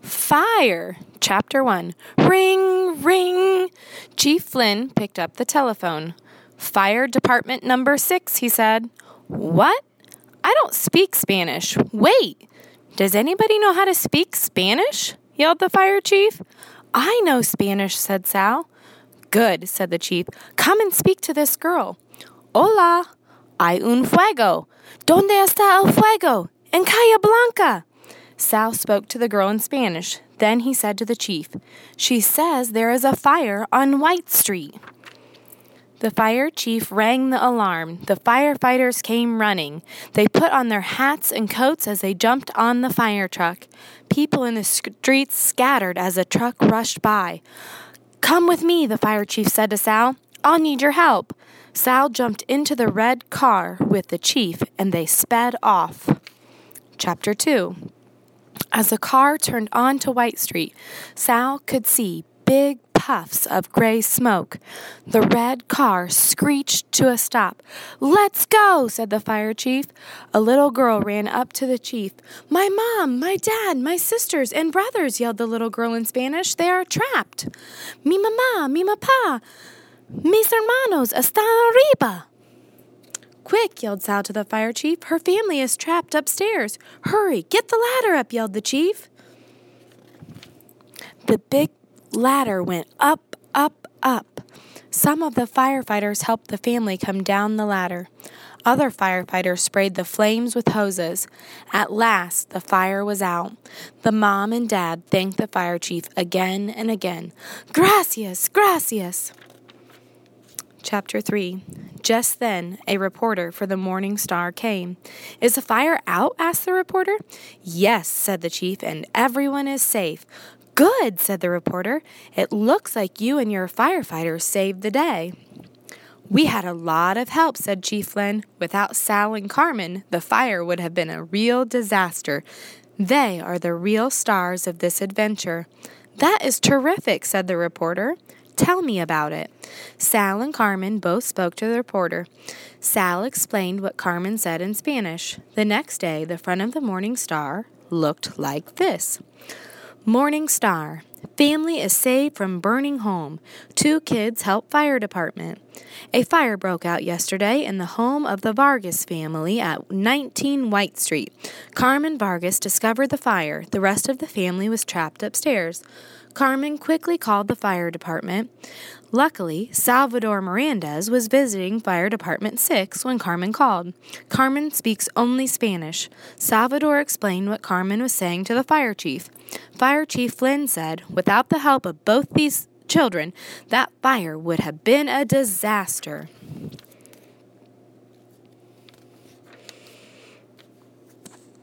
Fire! Chapter 1. Ring, ring! Chief Flynn picked up the telephone. Fire Department number 6, he said. What? I don't speak Spanish. Wait! Does anybody know how to speak Spanish? Yelled the fire chief. I know Spanish, said Sal. Good, said the chief. Come and speak to this girl. Hola, hay un fuego. ¿Dónde está el fuego? En Calle Blanca. Sal spoke to the girl in Spanish. Then he said to the chief, She says there is a fire on White Street. The fire chief rang the alarm. The firefighters came running. They put on their hats and coats as they jumped on the fire truck. People in the streets scattered as the truck rushed by. Come with me, the fire chief said to Sal. I'll need your help. Sal jumped into the red car with the chief, and they sped off. Chapter 2. As the car turned onto White Street, Sal could see big puffs of gray smoke. The red car screeched to a stop. Let's go, said the fire chief. A little girl ran up to the chief. My mom, my dad, my sisters and brothers, yelled the little girl in Spanish. They are trapped. Mi mamá, mi papá, mis hermanos están arriba. Quick, yelled Sal to the fire chief. Her family is trapped upstairs. Hurry, get the ladder up, yelled the chief. The big ladder went up, up, up. Some of the firefighters helped the family come down the ladder. Other firefighters sprayed the flames with hoses. At last, the fire was out. The mom and dad thanked the fire chief again and again. Gracias, gracias. Chapter 3. Just then, a reporter for the Morning Star came. Is the fire out? Asked the reporter. Yes, said the chief, and everyone is safe. Good, said the reporter. It looks like you and your firefighters saved the day. We had a lot of help, said Chief Flynn. Without Sal and Carmen, the fire would have been a real disaster. They are the real stars of this adventure. That is terrific, said the reporter. Tell me about it. Sal and Carmen both spoke to the reporter. Sal explained what Carmen said in Spanish. The next day, the front of the Morning Star looked like this. Morning Star. Family is saved from burning home. 2 kids help fire department. A fire broke out yesterday in the home of the Vargas family at 19 White Street. Carmen Vargas discovered the fire. The rest of the family was trapped upstairs. Carmen quickly called the fire department. Luckily, Salvador Mirandez was visiting Fire Department 6 when Carmen called. Carmen speaks only Spanish. Salvador explained what Carmen was saying to the fire chief. Fire Chief Flynn said, without the help of both these children, that fire would have been a disaster.